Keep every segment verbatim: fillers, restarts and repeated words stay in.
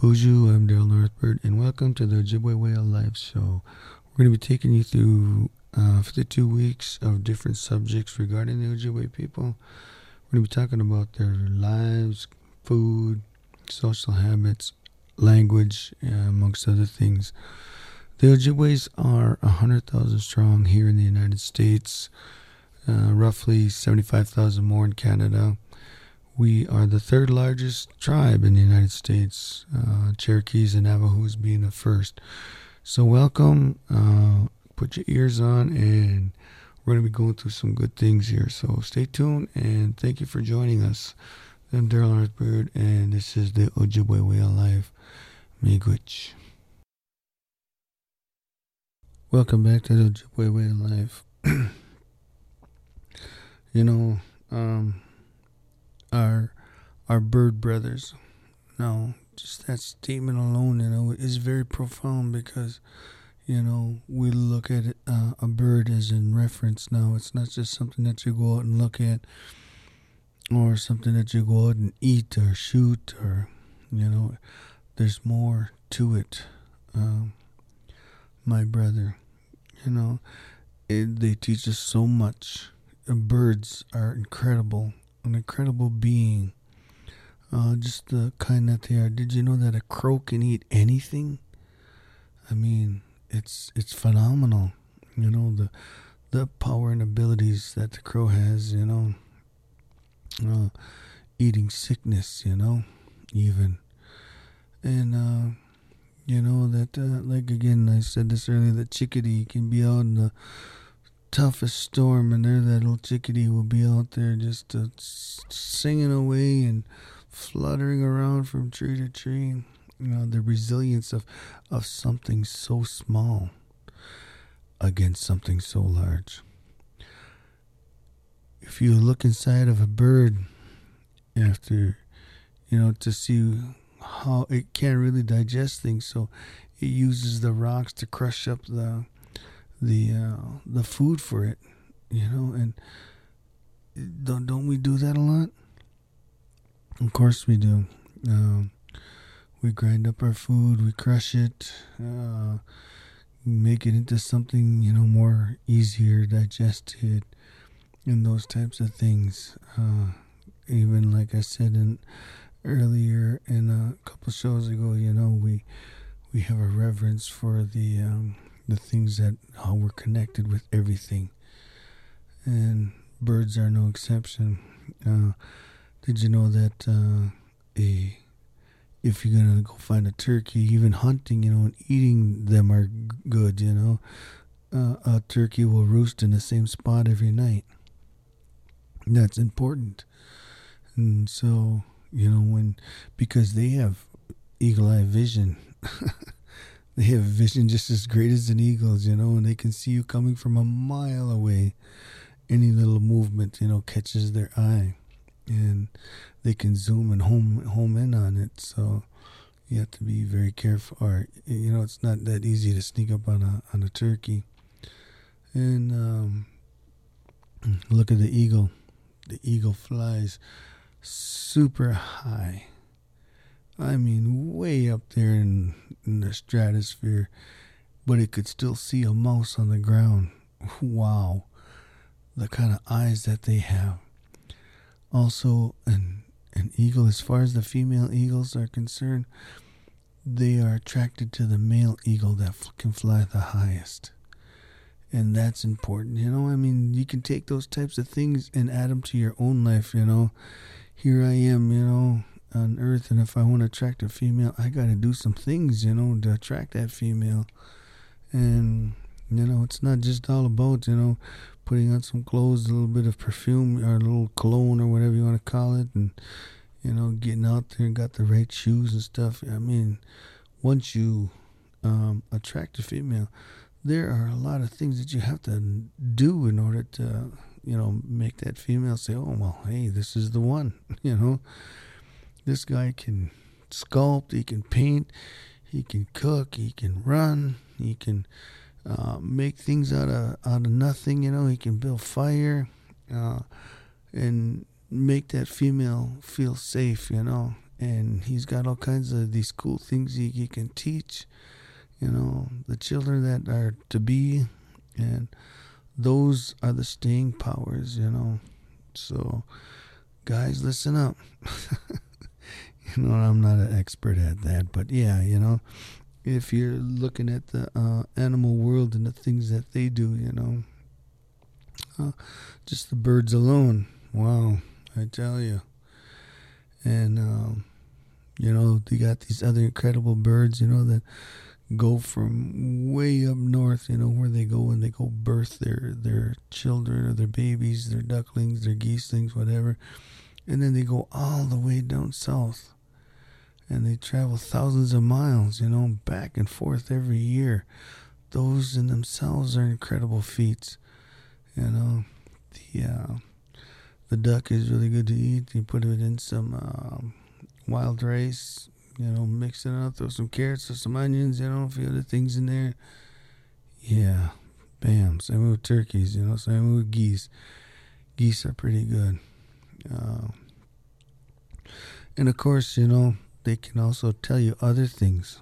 Bonjour, I'm Daryl Northbird, and welcome to the Ojibwe Way of Life show. We're going to be taking you through uh, fifty-two weeks of different subjects regarding the Ojibwe people. We're going to be talking about their lives, food, social habits, language, uh, amongst other things. The Ojibways are one hundred thousand strong here in the United States, uh, roughly seventy-five thousand more in Canada. We are the third largest tribe in the United States, uh, Cherokees and Navajos being the first. So welcome, uh, put your ears on, and we're going to be going through some good things here. So stay tuned, and thank you for joining us. I'm Daryl Northbird, and this is the Ojibwe Way of Life. Miigwech. Welcome back to the Ojibwe Way of Life. you know, um... Our, our bird brothers. No, just that statement alone, you know, is very profound because, you know, we look at it, uh, a bird as in reference now. It's not just something that you go out and look at or something that you go out and eat or shoot or, you know, there's more to it. Um, my brother, you know, it, they teach us so much. Uh, birds are incredible. An incredible being, uh, just the kind that they are. Did you know that a crow can eat anything? I mean, it's it's phenomenal. You know, the the power and abilities that the crow has. You know, uh, eating sickness. You know, even, and uh, you know that uh, like again, I said this earlier. The chickadee can be out in the toughest storm, and there that little chickadee will be out there just uh, singing away and fluttering around from tree to tree. You know, the resilience of, of something so small against something so large. If you look inside of a bird after, you know, to see how it can't really digest things, so it uses the rocks to crush up the the uh, the food for it, you know, and don't don't we do that a lot? Of course we do. Um, we grind up our food, we crush it, uh, make it into something, you know, more easier digested, and those types of things. Uh, even like I said in earlier in a couple shows ago, you know, we we have a reverence for the um, the things that how we're connected with everything, and birds are no exception. Uh, did you know that uh, a if you're gonna go find a turkey, even hunting, you know, and eating them are g- good. You know, uh, a turkey will roost in the same spot every night. That's important, and so you know when because they have eagle-eye vision. They have vision just as great as an eagle's, you know, and they can see you coming from a mile away. Any little movement, you know, catches their eye, and they can zoom and home home in on it. So you have to be very careful. Or you know, it's not that easy to sneak up on a on a turkey. And um, look at the eagle. The eagle flies super high. I mean, way up there in, in the stratosphere, but it could still see a mouse on the ground. Wow. The kind of eyes that they have. Also, an, an eagle, as far as the female eagles are concerned, they are attracted to the male eagle that f- can fly the highest. And that's important. You know, I mean, you can take those types of things and add them to your own life, you know. Here I am, you know, on earth, and if I want to attract a female, I got to do some things, you know, to attract that female. And you know, it's not just all about, you know, putting on some clothes, a little bit of perfume or a little cologne or whatever you want to call it, and you know, getting out there and got the right shoes and stuff. I mean, once you um, attract a female, there are a lot of things that you have to do in order to, you know, make that female say, oh, well, hey, this is the one, you know. This guy can sculpt, he can paint, he can cook, he can run, he can uh, make things out of out of nothing, you know. He can build fire, uh, and make that female feel safe, you know. and he's got all kinds of these cool things he, he can teach, you know, the children that are to be, and those are the staying powers, you know. So, guys, listen up. You know, I'm not an expert at that, but yeah, you know, if you're looking at the uh, animal world and the things that they do, you know, uh, just the birds alone, wow, I tell you. And, um, you know, they got these other incredible birds, you know, that go from way up north, you know, where they go when they go birth their, their children or their babies, their ducklings, their geeslings, whatever. And then they go all the way down south. And they travel thousands of miles, you know, back and forth every year. Those in themselves are incredible feats. You know, the uh, the duck is really good to eat. You put it in some uh, wild rice, you know, mix it up, throw some carrots or some onions, you know, a few other things in there. Yeah, bam. Same with turkeys, you know, same with geese. Geese are pretty good. Uh, and of course, you know, they can also tell you other things.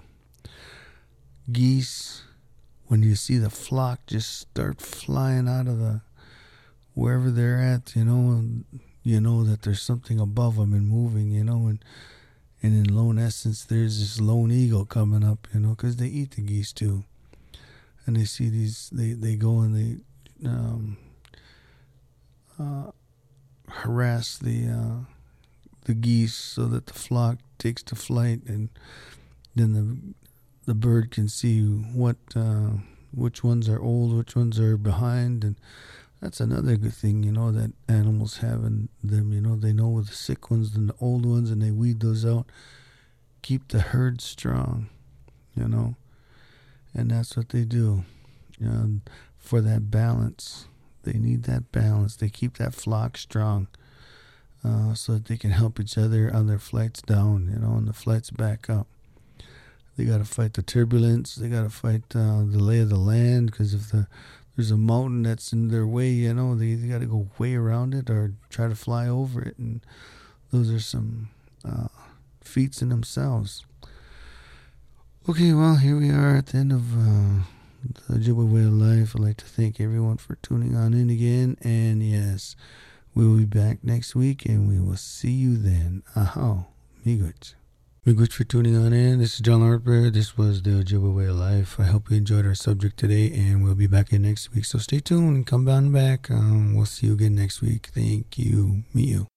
Geese, when you see the flock just start flying out of the wherever they're at, you know, and you know that there's something above them and moving, you know, and and in lone essence, there's this lone eagle coming up, you know, because they eat the geese too, and they see these, they they go and they um, uh, harass the uh, the geese so that the flock takes to flight, and then the the bird can see what uh, which ones are old, which ones are behind, and that's another good thing, you know, that animals have in them. You know, they know the sick ones and the old ones, and they weed those out. Keep the herd strong, you know, and that's what they do. You know, for that balance, they need that balance. They keep that flock strong. Uh, so that they can help each other on their flights down, you know, and the flights back up. They got to fight the turbulence. They got to fight uh, the lay of the land, because if the there's a mountain that's in their way, you know, they, they got to go way around it or try to fly over it. And those are some uh, feats in themselves. Okay, well, here we are at the end of uh, the Ojibwe Way of Life. I'd like to thank everyone for tuning on in again. And yes, we'll be back next week, and we will see you then. Aho, miigwech. Miigwech for tuning on in. This is John Harper. This was the Ojibwe Way of Life. I hope you enjoyed our subject today, and we'll be back in next week. So stay tuned and come on back. Um, we'll see you again next week. Thank you. Me you.